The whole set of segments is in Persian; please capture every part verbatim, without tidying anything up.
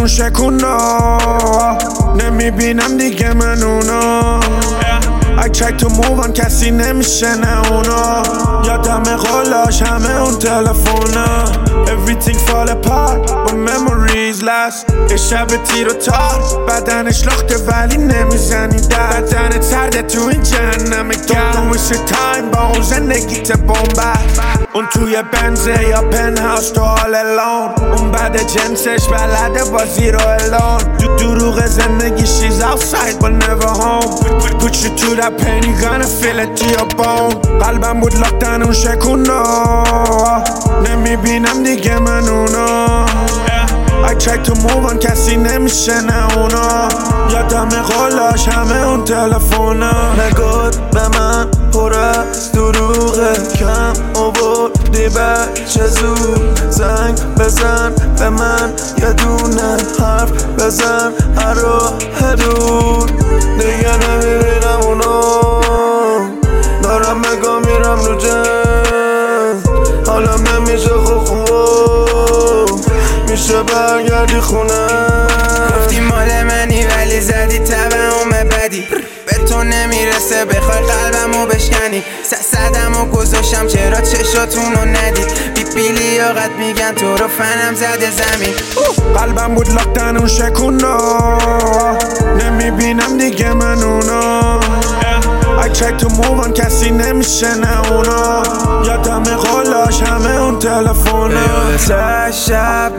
اون شکونا نمیبینم دیگه من اونا I try to move on کسی نمیشه نه اونا یادم قولاش همه اون تلفونا Everything fall apart but memories last یه شب تیر و تار بدنش لخته ولی نمیزنی در بدن سرده تو این جهنم گرم ویسه تایم با اون زندگیت بومبست اون توی بنزه یا پنهاوس تو حال الان اون بعد جنسش بلده بازی رو الان دروغ زندگی she's outside but never home Put you to that pain you gonna feel it to your bone قلبم بود لاختن اون شکونا نمیبینم دیگه من اونا I try to move on کسی نمیشه نه اونا یادم قولاش همه اون تلفونا نگات به من پر از دروغه کم آوردی بچه زود زنگ بزن به من یه دونه حرف بزن هر راه دور دیگه نمیبینم اونا دارم نگاه میرم رو جنگ حالا نمیشه خوب خوب میشه برگردی خونه گفتی مال منی ولی زدی تبعوم بدی به تو نمیرسه بخوای قلبمو بشکنی صدمو گذاشتم چرا چشاتونو ندید بی بی لیاقت میگن تو رو فنم زده زمین قلبم بود لاختن اون شکونا نمیبینم دیگه من اونا I try to move on کسی نمیشه نه اونا یادم قولاش همه اون تلفونا یادت شب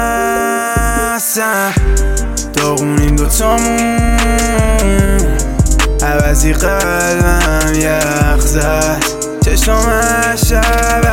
مستم داغونیم دوتامون عوضی قلبم یخ زد چشمم شب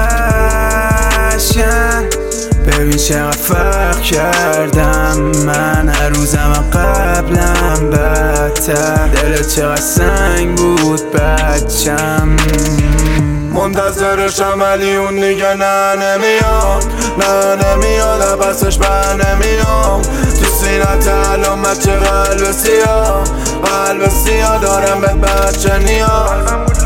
اشکن ببین چقدر فرق کردم من هر روزم قبلم بدتر دلت چقدر سنگ بود بچم منتظرشم ولی اون دیگه نه نمیاد نه نمیاد پسش بر نمیام تو سینت علامت چه قلب سیاه قلب سیاه دارم به بچه نیاد